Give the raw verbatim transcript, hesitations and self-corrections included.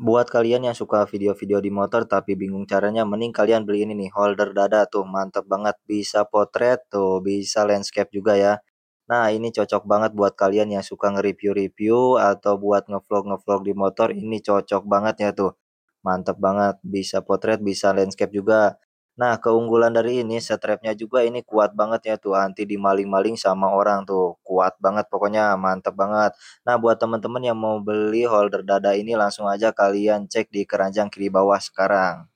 Buat kalian yang suka video-video di motor tapi bingung caranya, mending kalian beli ini nih, holder dada tuh, mantep banget. Bisa potret tuh, bisa landscape juga ya. Nah, ini cocok banget buat kalian yang suka nge-review-review atau buat ngevlog-ngevlog di motor, ini cocok banget ya tuh. Mantep banget, bisa potret, bisa landscape juga. Nah, keunggulan dari ini, strapnya juga ini kuat banget ya tuh, anti dimaling-maling sama orang tuh. Kuat banget pokoknya, mantep banget. Nah, buat teman-teman yang mau beli holder dada ini langsung aja kalian cek di keranjang kiri bawah sekarang.